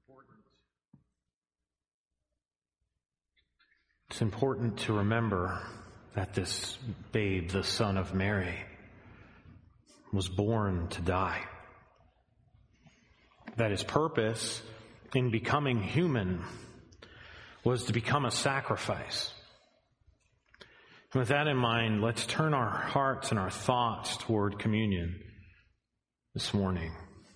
It's important to remember that this babe, the Son of Mary, was born to die. That his purpose in becoming human was to become a sacrifice. And with that in mind, let's turn our hearts and our thoughts toward communion this morning.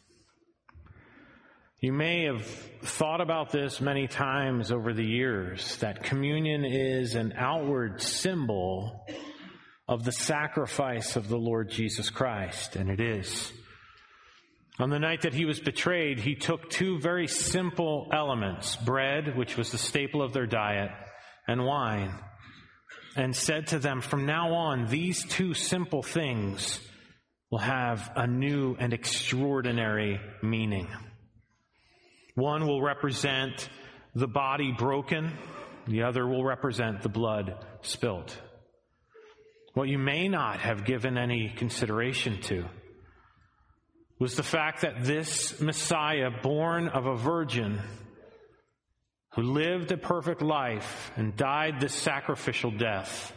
You may have thought about this many times over the years, that communion is an outward symbol of the sacrifice of the Lord Jesus Christ, and it is. On the night that he was betrayed, he took two very simple elements, bread, which was the staple of their diet, and wine, and said to them, from now on, these two simple things will have a new and extraordinary meaning. One will represent the body broken. The other will represent the blood spilt. What you may not have given any consideration to was the fact that this Messiah, born of a virgin, who lived a perfect life and died this sacrificial death,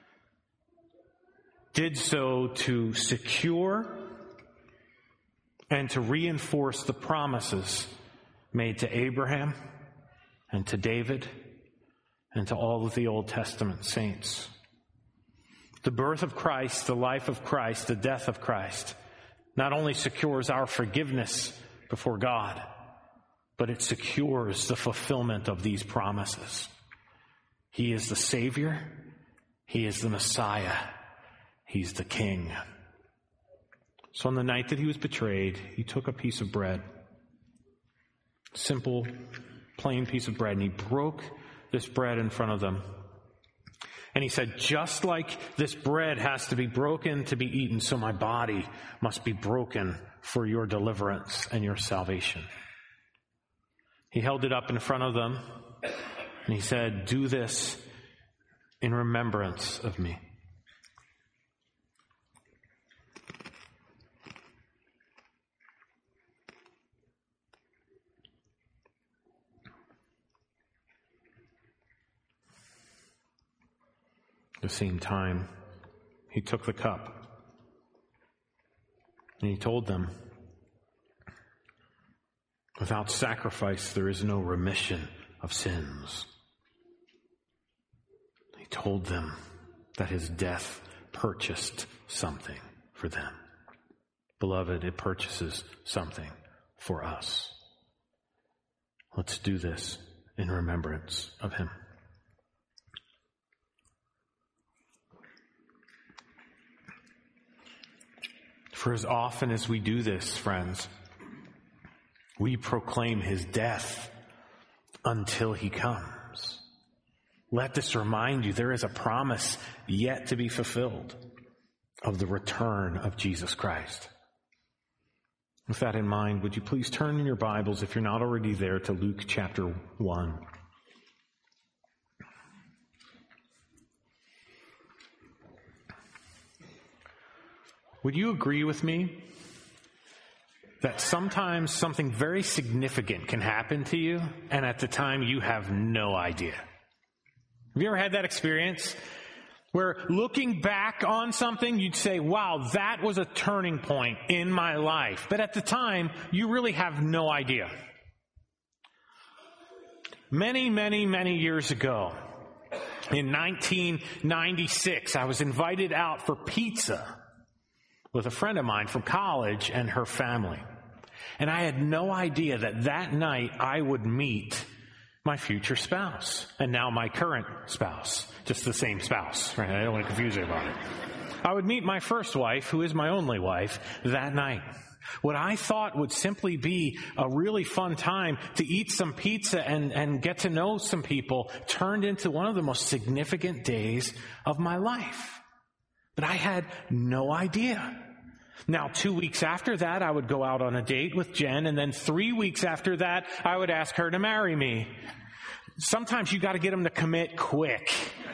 did so to secure and to reinforce the promises made to Abraham and to David and to all of the Old Testament saints. The birth of Christ, the life of Christ, the death of Christ not only secures our forgiveness before God, but it secures the fulfillment of these promises. He is the Savior. He is the Messiah. He's the King. So on the night that he was betrayed, he took a piece of bread, simple, plain piece of bread, and he broke this bread in front of them. And he said, just like this bread has to be broken to be eaten, so my body must be broken for your deliverance and your salvation. He held it up in front of them, and he said, do this in remembrance of me. At the same time, he took the cup and he told them, without sacrifice, there is no remission of sins. He told them that his death purchased something for them. Beloved, it purchases something for us. Let's do this in remembrance of him. For as often as we do this, friends, we proclaim his death until he comes. Let this remind you, there is a promise yet to be fulfilled of the return of Jesus Christ. With that in mind, would you please turn in your Bibles, if you're not already there, to Luke chapter 1. Would you agree with me that sometimes something very significant can happen to you, and at the time you have no idea? Have you ever had that experience where looking back on something, you'd say, wow, that was a turning point in my life. But at the time, you really have no idea. Many, many, many years ago, in 1996, I was invited out for pizza with a friend of mine from college and her family. And I had no idea that that night I would meet my future spouse, and now my current spouse. Just the same spouse, right? I don't want to confuse anybody. I would meet my first wife, who is my only wife, that night. What I thought would simply be a really fun time to eat some pizza and get to know some people turned into one of the most significant days of my life. But I had no idea. Now, 2 weeks after that, I would go out on a date with Jen, and then 3 weeks after that, I would ask her to marry me. Sometimes you got to get them to commit quick.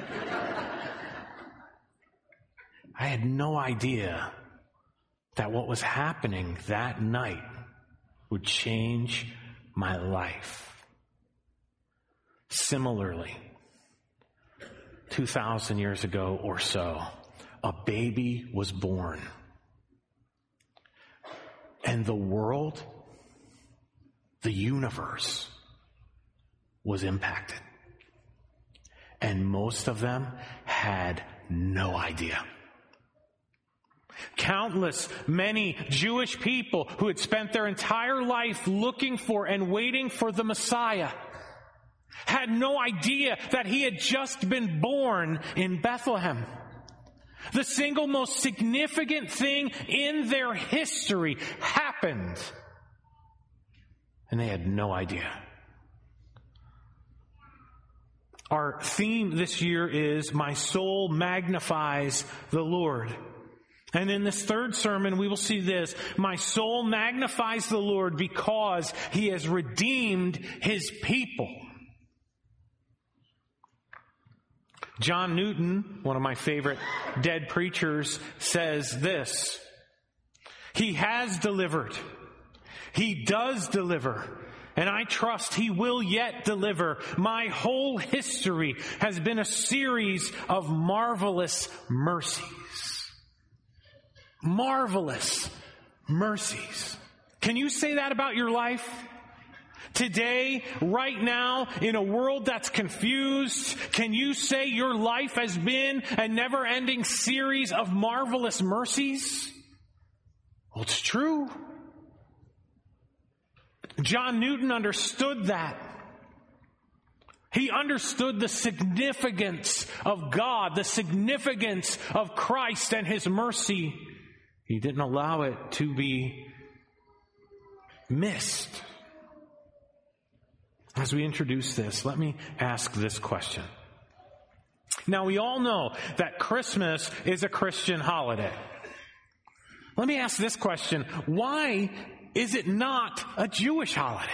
I had no idea that what was happening that night would change my life. Similarly, 2,000 years ago or so, a baby was born. And the world, the universe, was impacted. And most of them had no idea. Many Jewish people who had spent their entire life looking for and waiting for the Messiah had no idea that he had just been born in Bethlehem. The single most significant thing in their history happened, and they had no idea. Our theme this year is "My soul magnifies the Lord." And in this third sermon, we will see this: my soul magnifies the Lord because he has redeemed his people. John Newton, one of my favorite dead preachers, says this: he has delivered. He does deliver. And I trust he will yet deliver. My whole history has been a series of marvelous mercies. Marvelous mercies. Can you say that about your life? Today, right now, in a world that's confused, can you say your life has been a never-ending series of marvelous mercies? Well, it's true. John Newton understood that. He understood the significance of God, the significance of Christ and his mercy. He didn't allow it to be missed. As we introduce this, let me ask this question. Now, we all know that Christmas is a Christian holiday. Let me ask this question: why is it not a Jewish holiday?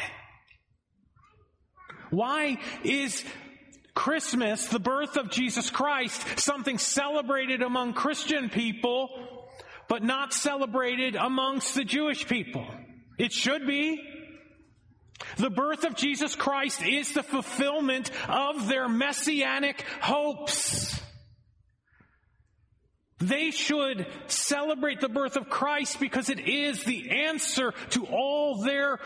Why is Christmas, the birth of Jesus Christ, something celebrated among Christian people, but not celebrated amongst the Jewish people? It should be. The birth of Jesus Christ is the fulfillment of their messianic hopes. They should celebrate the birth of Christ because it is the answer to all their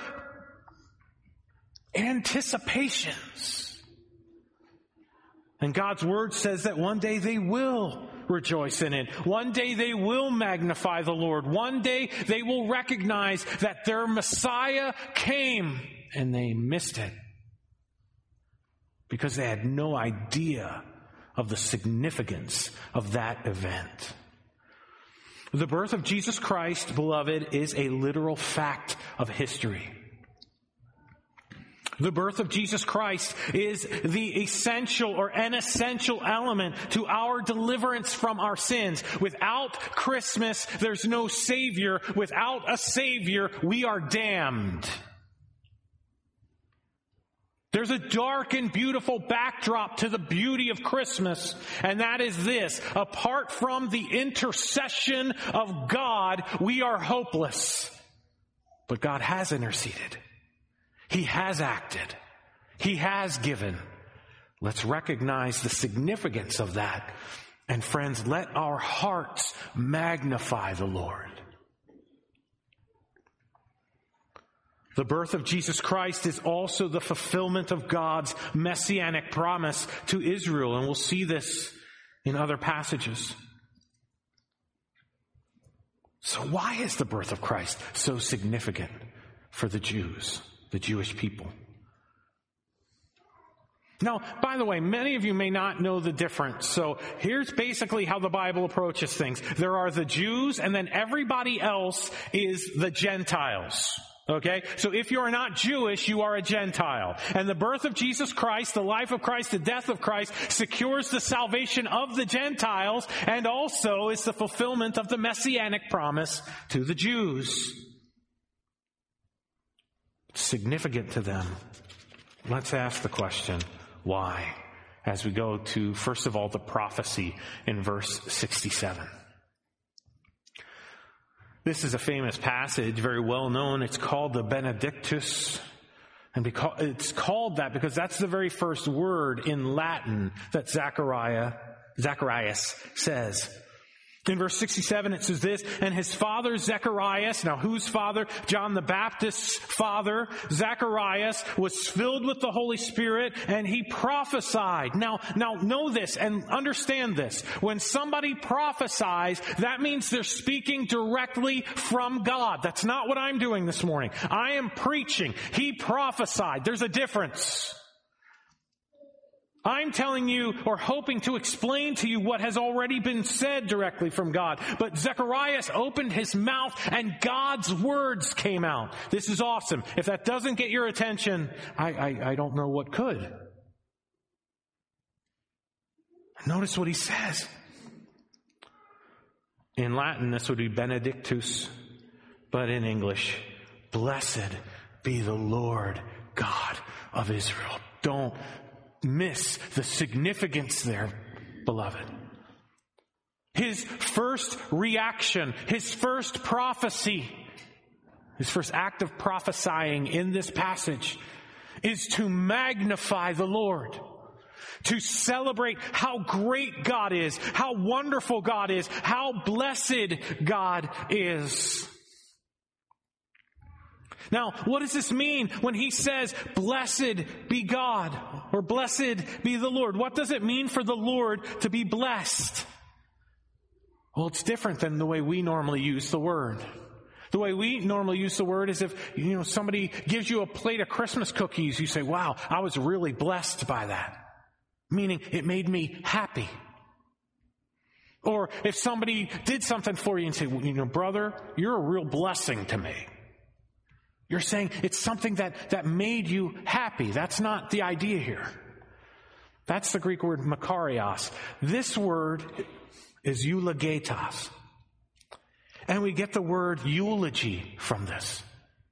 anticipations. And God's word says that one day they will rejoice in it. One day they will magnify the Lord. One day they will recognize that their Messiah came and they missed it because they had no idea of the significance of that event. The birth of Jesus Christ, beloved, is a literal fact of history. The birth of Jesus Christ is the essential or an essential element to our deliverance from our sins. Without Christmas, there's no Savior. Without a Savior, we are damned. There's a dark and beautiful backdrop to the beauty of Christmas, and that is this: apart from the intercession of God, we are hopeless. But God has interceded. He has acted. He has given. Let's recognize the significance of that. And friends, let our hearts magnify the Lord. The birth of Jesus Christ is also the fulfillment of God's messianic promise to Israel, and we'll see this in other passages. So why is the birth of Christ so significant for the Jews, the Jewish people? Now, by the way, many of you may not know the difference. So here's basically how the Bible approaches things. There are the Jews, and then everybody else is the Gentiles. Okay? So if you are not Jewish, you are a Gentile. And the birth of Jesus Christ, the life of Christ, the death of Christ secures the salvation of the Gentiles and also is the fulfillment of the messianic promise to the Jews. It's significant to them. Let's ask the question, why? As we go to, first of all, the prophecy in verse 67. This is a famous passage, very well known. It's called the Benedictus. And because it's called that because that's the very first word in Latin that Zacharias says. In verse 67, it says this, and his father Zacharias, now whose father? John the Baptist's father, Zacharias, was filled with the Holy Spirit and he prophesied. Now know this and understand this. When somebody prophesies, that means they're speaking directly from God. That's not what I'm doing this morning. I am preaching. He prophesied. There's a difference. I'm telling you or hoping to explain to you what has already been said directly from God. But Zacharias opened his mouth and God's words came out. This is awesome. If that doesn't get your attention, I don't know what could. Notice what he says. In Latin, this would be benedictus, but in English, blessed be the Lord God of Israel. Don't miss the significance there, beloved. His first reaction, his first prophecy, his first act of prophesying in this passage is to magnify the Lord, to celebrate how great God is, how wonderful God is, how blessed God is. Now, what does this mean when he says, blessed be God, or blessed be the Lord? What does it mean for the Lord to be blessed? Well, it's different than the way we normally use the word. The way we normally use the word is if, somebody gives you a plate of Christmas cookies, you say, wow, I was really blessed by that. Meaning, it made me happy. Or if somebody did something for you and say, brother, you're a real blessing to me. You're saying it's something that made you happy. That's not the idea here. That's the Greek word makarios. This word is eulogetos. And we get the word eulogy from this.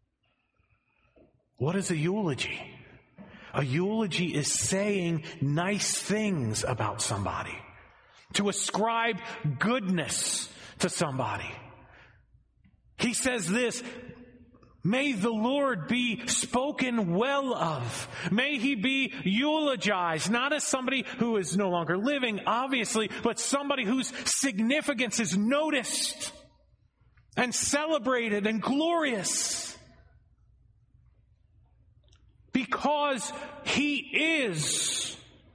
What is a eulogy? A eulogy is saying nice things about somebody. To ascribe goodness to somebody. He says this, may the Lord be spoken well of. May he be eulogized, not as somebody who is no longer living, obviously, but somebody whose significance is noticed and celebrated and glorious. Because he is.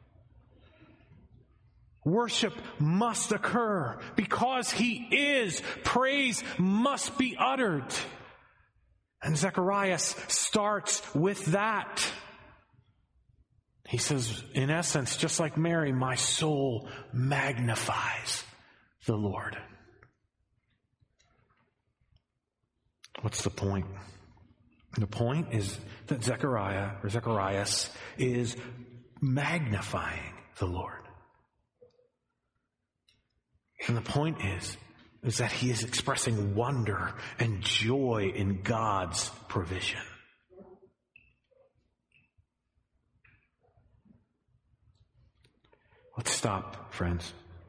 Worship must occur. Because he is, praise must be uttered. And Zacharias starts with that. He says, in essence, just like Mary, my soul magnifies the Lord. What's the point? The point is that Zacharias is magnifying the Lord. And the point is that he is expressing wonder and joy in God's provision. Let's stop, friends.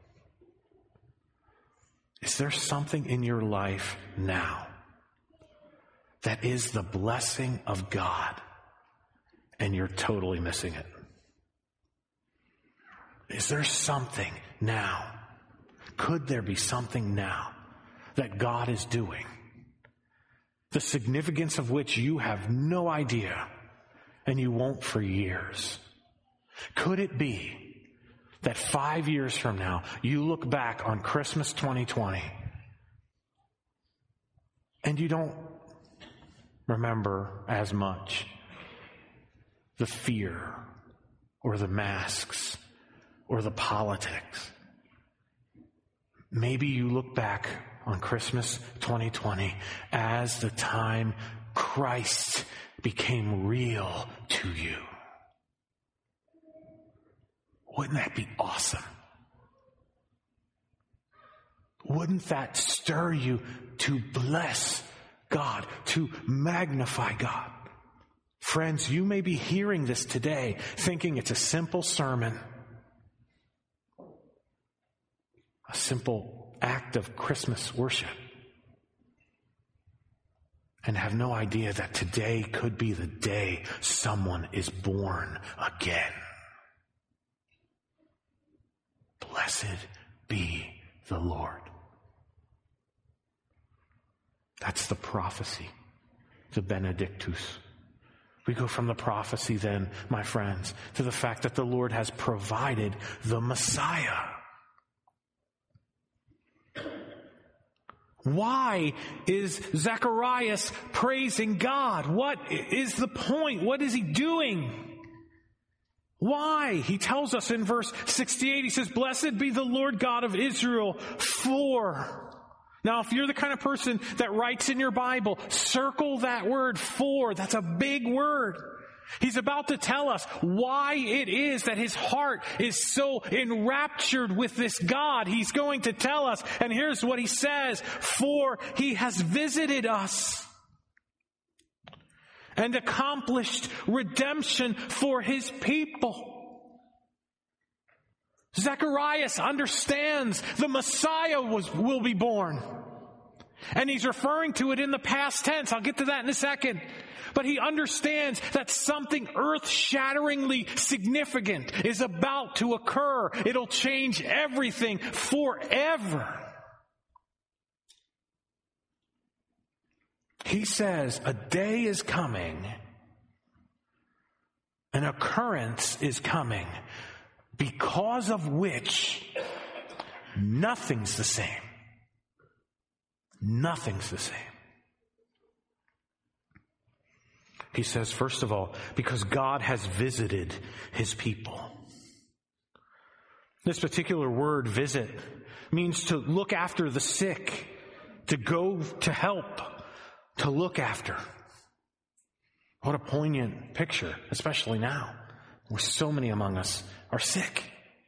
Is there something in your life now that is the blessing of God and you're totally missing it? Is there something now? Could there be something now that God is doing, the significance of which you have no idea and you won't for years? Could it be that 5 years from now, you look back on Christmas 2020 and you don't remember as much the fear or the masks or the politics? Maybe you look back on Christmas 2020 as the time Christ became real to you. Wouldn't that be awesome? Wouldn't that stir you to bless God, to magnify God? Friends, you may be hearing this today thinking it's a simple sermon, a simple act of Christmas worship. and have no idea that today could be the day someone is born again. Blessed be the Lord. That's the prophecy, the Benedictus. We go from the prophecy then, my friends, to the fact that the Lord has provided the Messiah. Why is Zacharias praising God? What is the point? What is he doing? Why? He tells us in verse 68, he says, "Blessed be the Lord God of Israel, for..." Now, if you're the kind of person that writes in your Bible, circle that word "for." That's a big word. He's about to tell us why it is that his heart is so enraptured with this God. He's going to tell us, and here's what he says: "For he has visited us and accomplished redemption for his people." Zacharias understands the Messiah will be born. And he's referring to it in the past tense. I'll get to that in a second. But he understands that something earth-shatteringly significant is about to occur. It'll change everything forever. He says a day is coming, an occurrence is coming, because of which nothing's the same. Nothing's the same. He says, first of all, because God has visited his people. This particular word, visit, means to look after the sick, to go to help, to look after. What a poignant picture, especially now, where so many among us are sick.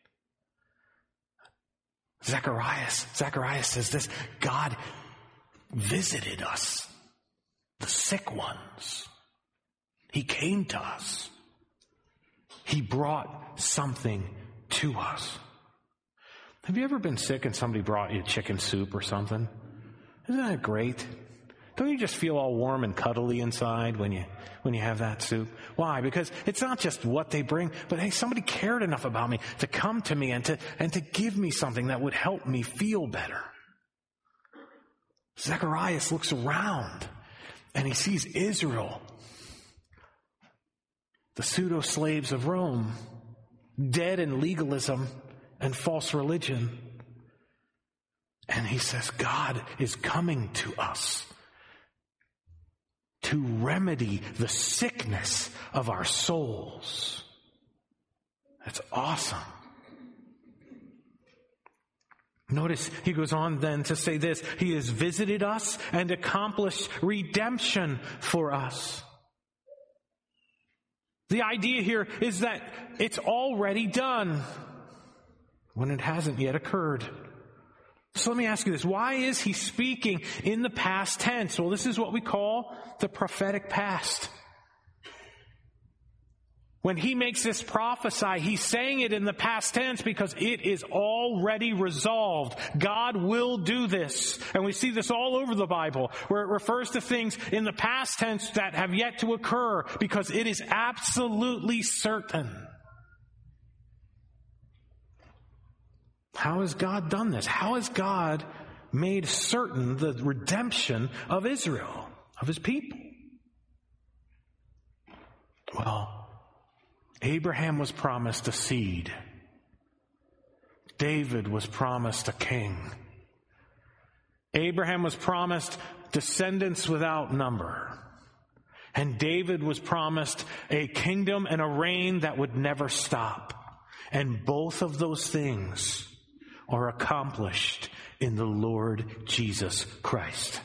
Zacharias says this: God visited us, the sick ones. He came to us. He brought something to us. Have you ever been sick and somebody brought you chicken soup or something? Isn't that great? Don't you just feel all warm and cuddly inside when you have that soup? Why? Because it's not just what they bring, but hey, somebody cared enough about me to come to me and to give me something that would help me feel better. Zacharias looks around and he sees Israel, the pseudo-slaves of Rome, dead in legalism and false religion. And he says, God is coming to us to remedy the sickness of our souls. That's awesome. Notice he goes on then to say this: he has visited us and accomplished redemption for us. The idea here is that it's already done when it hasn't yet occurred. So let me ask you this: why is he speaking in the past tense? Well, this is what we call the prophetic past. When he makes this prophesy, he's saying it in the past tense because it is already resolved. God will do this. And we see this all over the Bible, where it refers to things in the past tense that have yet to occur because it is absolutely certain. How has God done this? How has God made certain the redemption of Israel, of his people? Well, Abraham was promised a seed. David was promised a king. Abraham was promised descendants without number. And David was promised a kingdom and a reign that would never stop. And both of those things are accomplished in the Lord Jesus Christ.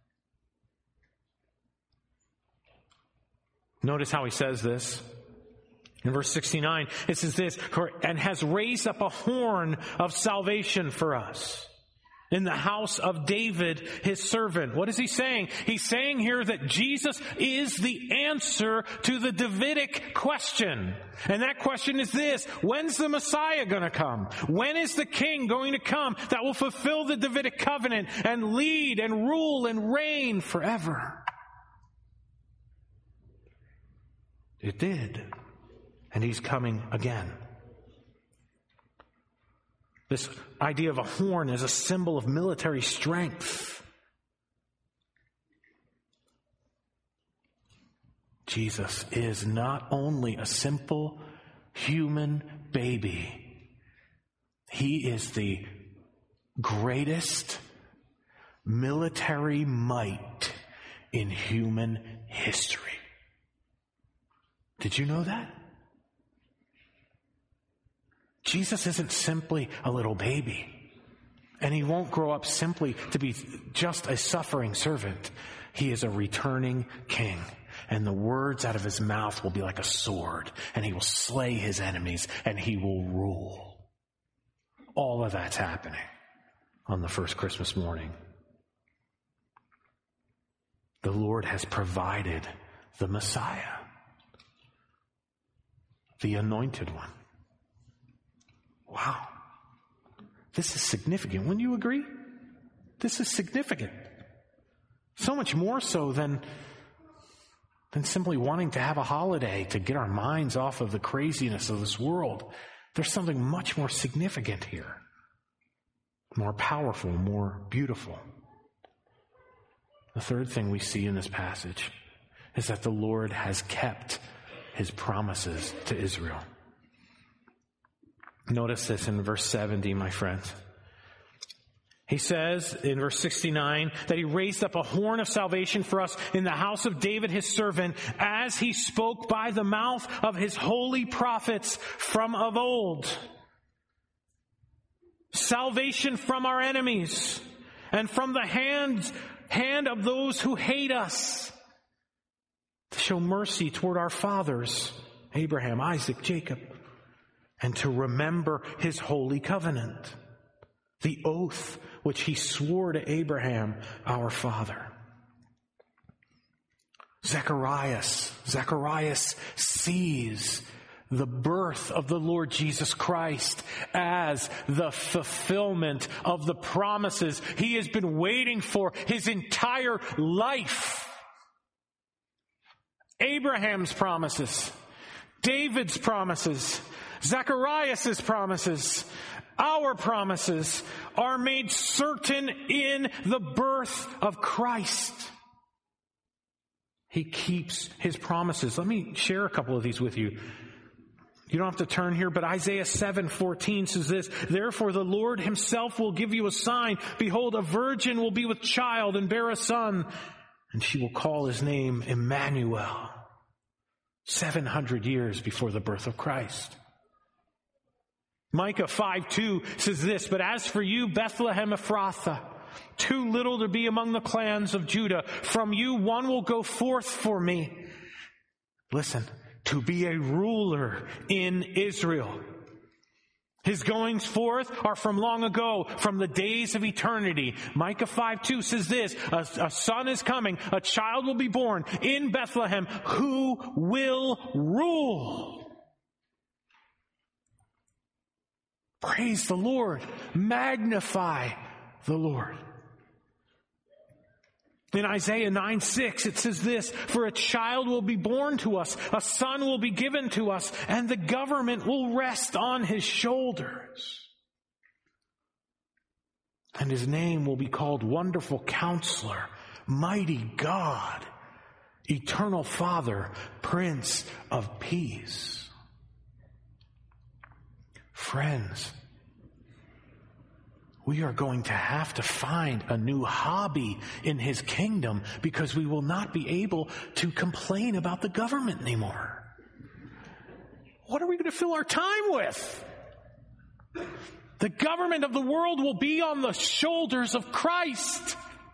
Notice how he says this. In verse 69, it says this: and has raised up a horn of salvation for us in the house of David, his servant. What is he saying? He's saying here that Jesus is the answer to the Davidic question. And that question is this: when's the Messiah going to come? When is the king going to come that will fulfill the Davidic covenant and lead and rule and reign forever? It did. And he's coming again. This idea of a horn is a symbol of military strength. Jesus is not only a simple human baby, he is the greatest military might in human history. Did you know that? Jesus isn't simply a little baby, and he won't grow up simply to be just a suffering servant. He is a returning king, and the words out of his mouth will be like a sword, and he will slay his enemies, and he will rule. All of that's happening on the first Christmas morning. The Lord has provided the Messiah, the anointed one. Wow. This is significant. Wouldn't you agree? This is significant. So much more so than simply wanting to have a holiday to get our minds off of the craziness of this world. There's something much more significant here. More powerful, more beautiful. The third thing we see in this passage is that the Lord has kept his promises to Israel. Notice this in verse 70, my friends. He says in verse 69 that he raised up a horn of salvation for us in the house of David his servant, as he spoke by the mouth of his holy prophets from of old. Salvation from our enemies and from the hand of those who hate us, to show mercy toward our fathers, Abraham, Isaac, Jacob, and to remember his holy covenant, the oath which he swore to Abraham, our father. Zacharias sees the birth of the Lord Jesus Christ as the fulfillment of the promises he has been waiting for his entire life. Abraham's promises, David's promises, Zacharias' promises, our promises are made certain in the birth of Christ. He keeps his promises. Let me share a couple of these with you. You don't have to turn here, but Isaiah 7:14 says this: "Therefore the Lord himself will give you a sign. Behold, a virgin will be with child and bear a son, and she will call his name Emmanuel." 700 years before the birth of Christ. Micah 5:2 says this: "But as for you, Bethlehem Ephrathah, too little to be among the clans of Judah, from you one will go forth for me." Listen, to be a ruler in Israel. His goings forth are from long ago, from the days of eternity. Micah 5:2 says this: a son is coming, a child will be born in Bethlehem, who will rule. Praise the Lord. Magnify the Lord. In Isaiah 9:6, it says this: "For a child will be born to us, a son will be given to us, and the government will rest on his shoulders. And his name will be called Wonderful Counselor, Mighty God, Eternal Father, Prince of Peace." Friends, we are going to have to find a new hobby in his kingdom, because we will not be able to complain about the government anymore. What are we going to fill our time with? The government of the world will be on the shoulders of Christ.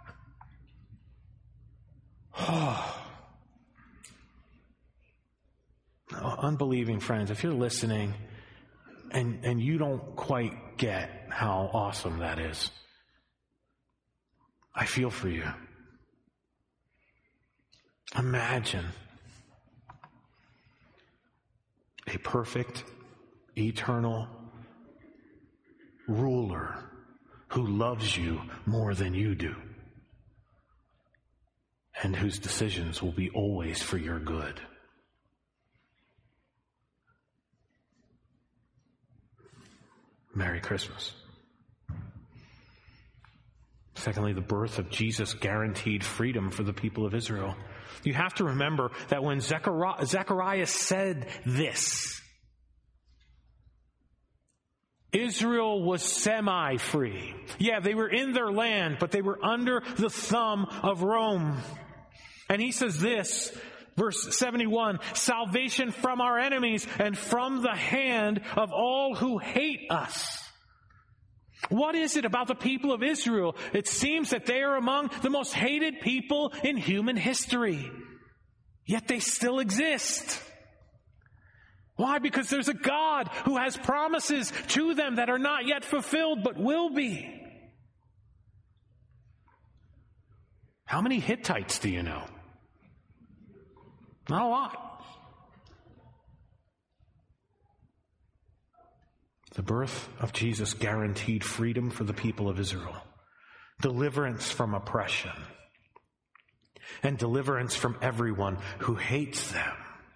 Unbelieving friends, if you're listening and you don't quite get how awesome that is, I feel for you. Imagine a perfect, eternal ruler who loves you more than you do, and whose decisions will be always for your good. Merry Christmas. Secondly, the birth of Jesus guaranteed freedom for the people of Israel. You have to remember that when Zechariah said this, Israel was semi-free. Yeah, they were in their land, but they were under the thumb of Rome. And he says this, verse 71, salvation from our enemies and from the hand of all who hate us. What is it about the people of Israel? It seems that they are among the most hated people in human history. Yet they still exist. Why? Because there's a God who has promises to them that are not yet fulfilled, but will be. How many Hittites do you know? Not a lot. The birth of Jesus guaranteed freedom for the people of Israel, deliverance from oppression, and deliverance from everyone who hates them.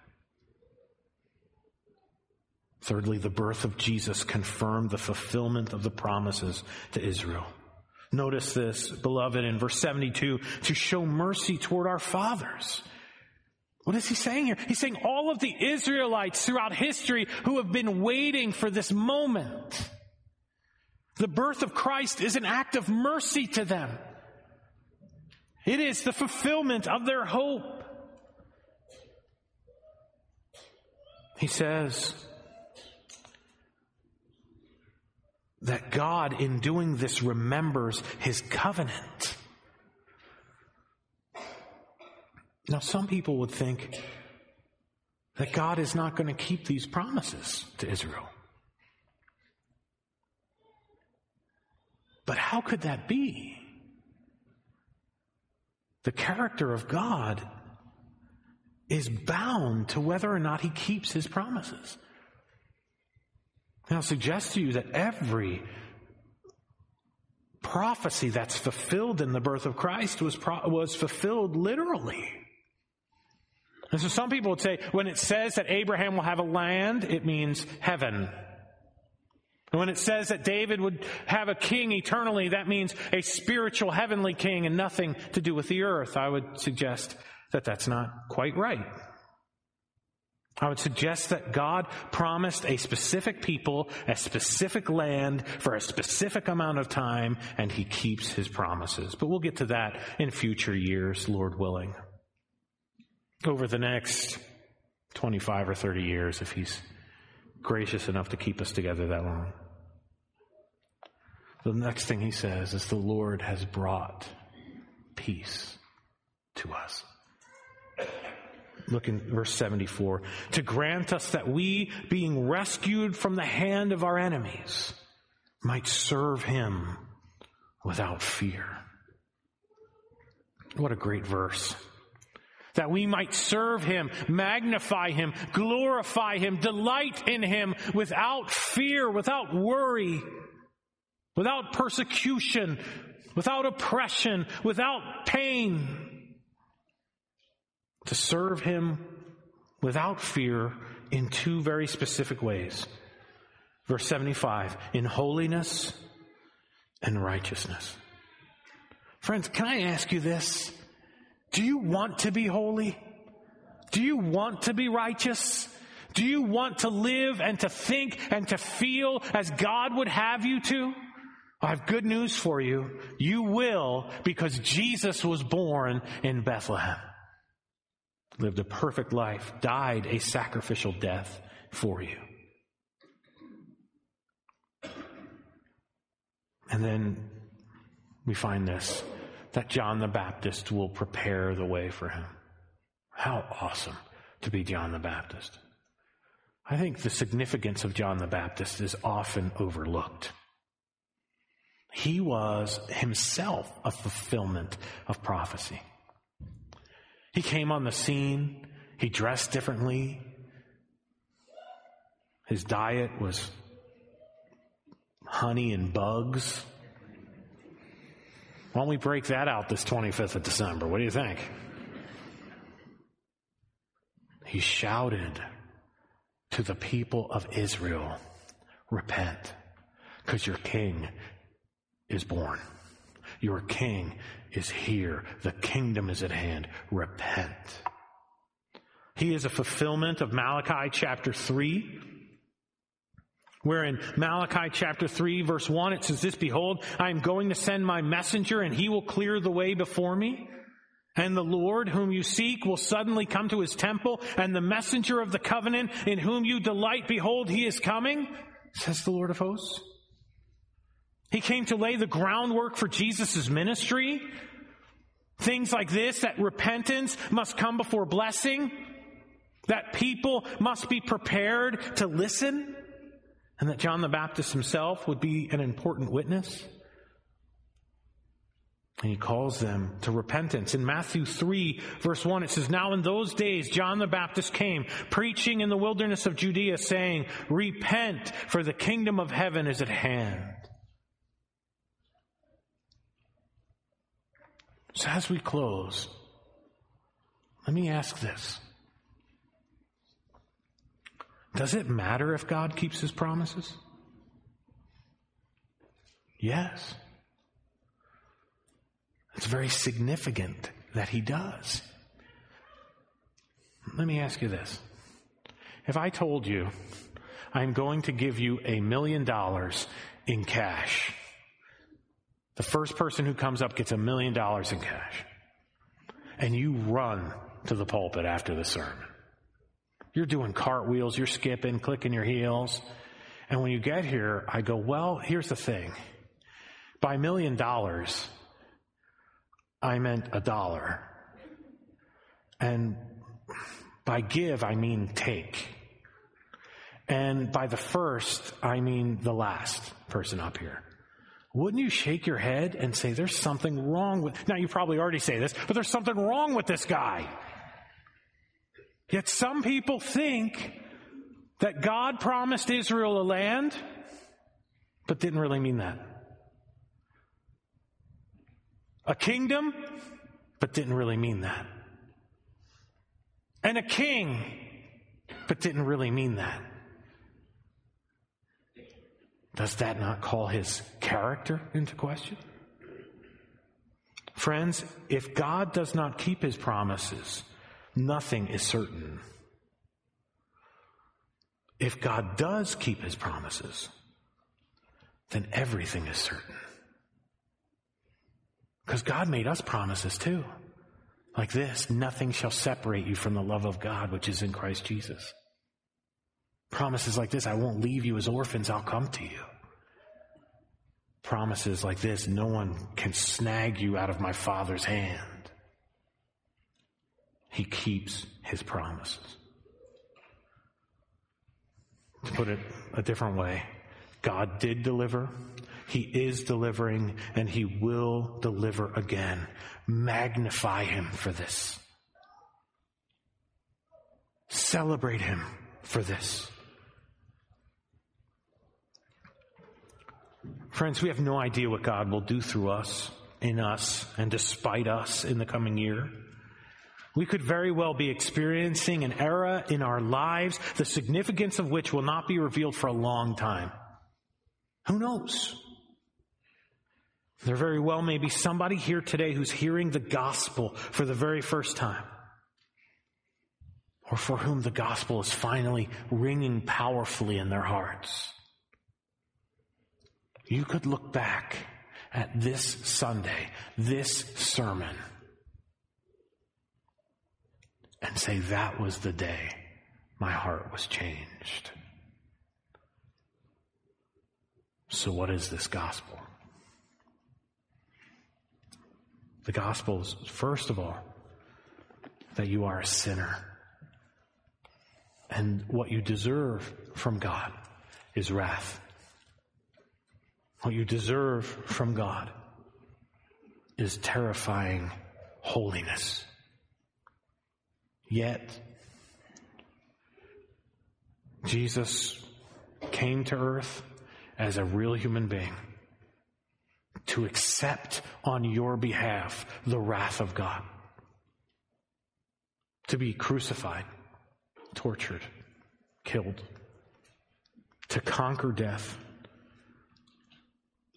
Thirdly, the birth of Jesus confirmed the fulfillment of the promises to Israel. Notice this, beloved, in verse 72, to show mercy toward our fathers. What is he saying here? He's saying all of the Israelites throughout history who have been waiting for this moment. The birth of Christ is an act of mercy to them. It is the fulfillment of their hope. He says that God, in doing this, remembers his covenant. Now, some people would think that God is not going to keep these promises to Israel. But how could that be? The character of God is bound to whether or not he keeps his promises. And I'll suggest to you that every prophecy that's fulfilled in the birth of Christ was fulfilled literally. And so some people would say, when it says that Abraham will have a land, it means heaven. And when it says that David would have a king eternally, that means a spiritual heavenly king and nothing to do with the earth. I would suggest that that's not quite right. I would suggest that God promised a specific people, a specific land for a specific amount of time, and he keeps his promises. But we'll get to that in future years, Lord willing. Over the next 25 or 30 years, if he's gracious enough to keep us together that long. The next thing he says is the Lord has brought peace to us. Look in verse 74. To grant us that we, being rescued from the hand of our enemies, might serve him without fear. What a great verse. That we might serve him, magnify him, glorify him, delight in him without fear, without worry, without persecution, without oppression, without pain. To serve him without fear in two very specific ways. Verse 75, in holiness and righteousness. Friends, can I ask you this? Do you want to be holy? Do you want to be righteous? Do you want to live and to think and to feel as God would have you to? I have good news for you. You will, because Jesus was born in Bethlehem. Lived a perfect life, died a sacrificial death for you. And then we find this, that John the Baptist will prepare the way for him. How awesome to be John the Baptist. I think the significance of John the Baptist is often overlooked. He was himself a fulfillment of prophecy. He came on the scene. He dressed differently. His diet was honey and bugs. Why don't we break that out this 25th of December? What do you think? He shouted to the people of Israel, repent. Because your king is born. Your king is here. The kingdom is at hand. Repent. He is a fulfillment of Malachi chapter 3, where in Malachi chapter 3, verse 1, it says this, "Behold, I am going to send my messenger, and he will clear the way before me. And the Lord whom you seek will suddenly come to his temple, and the messenger of the covenant in whom you delight, behold, he is coming, says the Lord of hosts." He came to lay the groundwork for Jesus' ministry. Things like this, that repentance must come before blessing, that people must be prepared to listen, and that John the Baptist himself would be an important witness. And he calls them to repentance. In Matthew 3, verse 1, it says, "Now in those days John the Baptist came, preaching in the wilderness of Judea, saying, 'Repent, for the kingdom of heaven is at hand.'" So as we close, let me ask this. Does it matter if God keeps his promises? Yes. It's very significant that he does. Let me ask you this. If I told you I'm going to give you $1 million in cash, the first person who comes up gets $1 million in cash, and you run to the pulpit after the sermon. You're doing cartwheels, you're skipping, clicking your heels. And when you get here, I go, well, here's the thing. By $1 million, I meant $1. And by give, I mean take. And by the first, I mean the last person up here. Wouldn't you shake your head and say, there's something wrong with... Now, you probably already say this, but there's something wrong with this guy. Yet some people think that God promised Israel a land, but didn't really mean that. A kingdom, but didn't really mean that. And a king, but didn't really mean that. Does that not call his character into question? Friends, if God does not keep his promises, nothing is certain. If God does keep his promises, then everything is certain. Because God made us promises too. Like this, "Nothing shall separate you from the love of God, which is in Christ Jesus." Promises like this, "I won't leave you as orphans, I'll come to you." Promises like this, "No one can snag you out of my Father's hand." He keeps his promises. To put it a different way, God did deliver, he is delivering, and he will deliver again. Magnify him for this. Celebrate him for this. Friends, we have no idea what God will do through us, in us, and despite us in the coming year. We could very well be experiencing an era in our lives, the significance of which will not be revealed for a long time. Who knows? There very well may be somebody here today who's hearing the gospel for the very first time, or for whom the gospel is finally ringing powerfully in their hearts. You could look back at this Sunday, this sermon, and say, that was the day my heart was changed. So what is this gospel? The gospel is, first of all, that you are a sinner. And what you deserve from God is wrath. What you deserve from God is terrifying holiness. Yet, Jesus came to earth as a real human being to accept on your behalf the wrath of God. To be crucified, tortured, killed, to conquer death,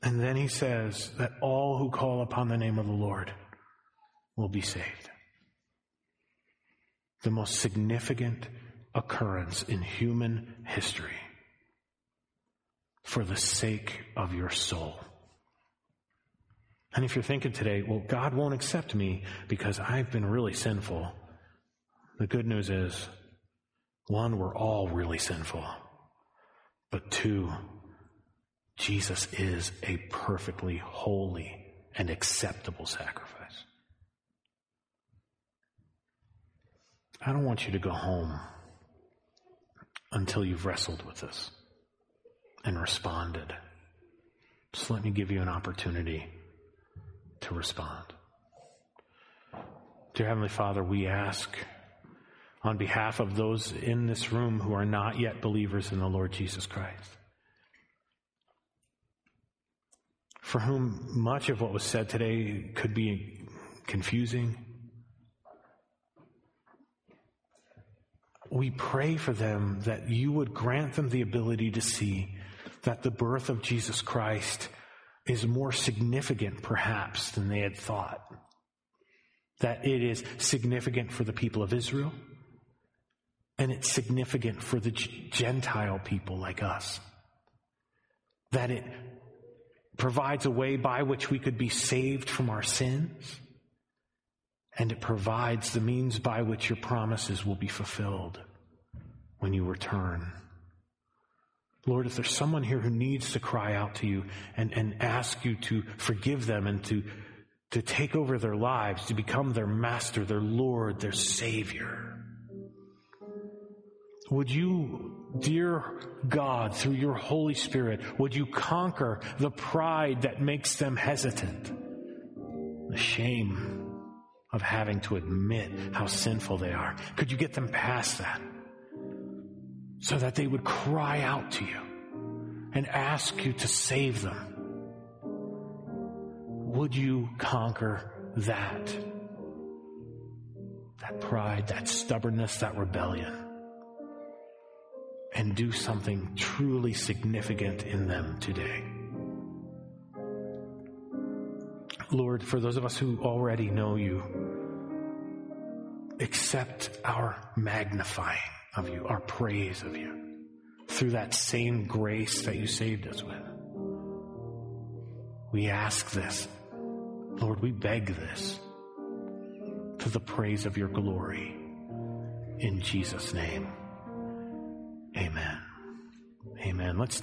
And then he says that all who call upon the name of the Lord will be saved. The most significant occurrence in human history for the sake of your soul. And if you're thinking today, well, God won't accept me because I've been really sinful, the good news is, one, we're all really sinful. But two, Jesus is a perfectly holy and acceptable sacrifice. I don't want you to go home until you've wrestled with this and responded. Just let me give you an opportunity to respond. Dear Heavenly Father, we ask on behalf of those in this room who are not yet believers in the Lord Jesus Christ, for whom much of what was said today could be confusing. We pray for them that you would grant them the ability to see that the birth of Jesus Christ is more significant, perhaps, than they had thought. That it is significant for the people of Israel, and it's significant for the Gentile people like us. That it provides a way by which we could be saved from our sins, and it provides the means by which your promises will be fulfilled when you return. Lord, if there's someone here who needs to cry out to you and ask you to forgive them and to take over their lives, to become their master, their Lord, their Savior, would you, dear God, through your Holy Spirit, would you conquer the pride that makes them hesitant, the shame of having to admit how sinful they are? Could you get them past that so that they would cry out to you and ask you to save them? Would you conquer that pride, that stubbornness, that rebellion, and do something truly significant in them today? Lord, for those of us who already know you, accept our magnifying of you, our praise of you, through that same grace that you saved us with. We ask this, Lord, we beg this, to the praise of your glory. In Jesus' name, amen. Amen. Let's